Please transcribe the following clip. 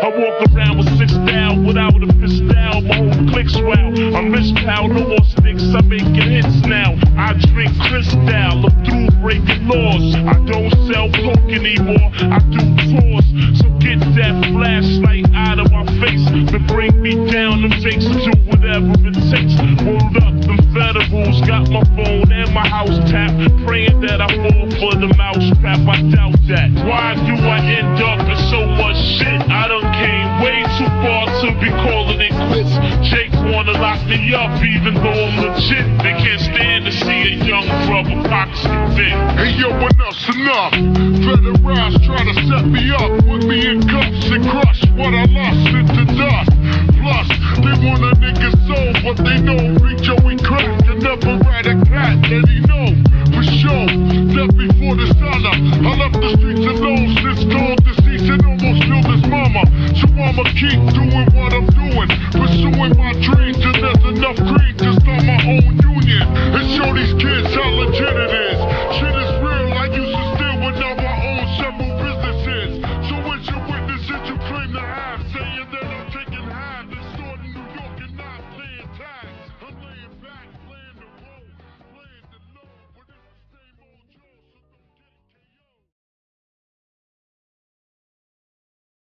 I walk around with 6 down without a fist down. My whole clique's wow. I'm rich pal, no more sticks. I'm making hits now. I drink Cristal. I'm through breaking laws. I don't sell coke anymore. I do tours. So get that flashlight out of my face. But bring me down. Them takes to do whatever it takes. Word up, them federals got my phone and my house tapped. Praying that I fall for the mouse trap. I doubt that. Why do I end up in so much shit? I done came way too far to be calling it quits. Jake wanna lock me up even though I'm legit. They can't stand to see a young brother box fit. Hey yo, enough's enough. Federals try to set me up, put me in cuffs and crush what I lost into dust. Plus, they want a nigga's soul, but they know Big Joey crack and never ride a cat that he know for sure. Death before dishonor. I left the streets alone since cold deceased and almost killed his mama. So I'ma keep doing what I'm doing, pursuing my dreams till there's enough green to start my own union and show these kids how legit it is.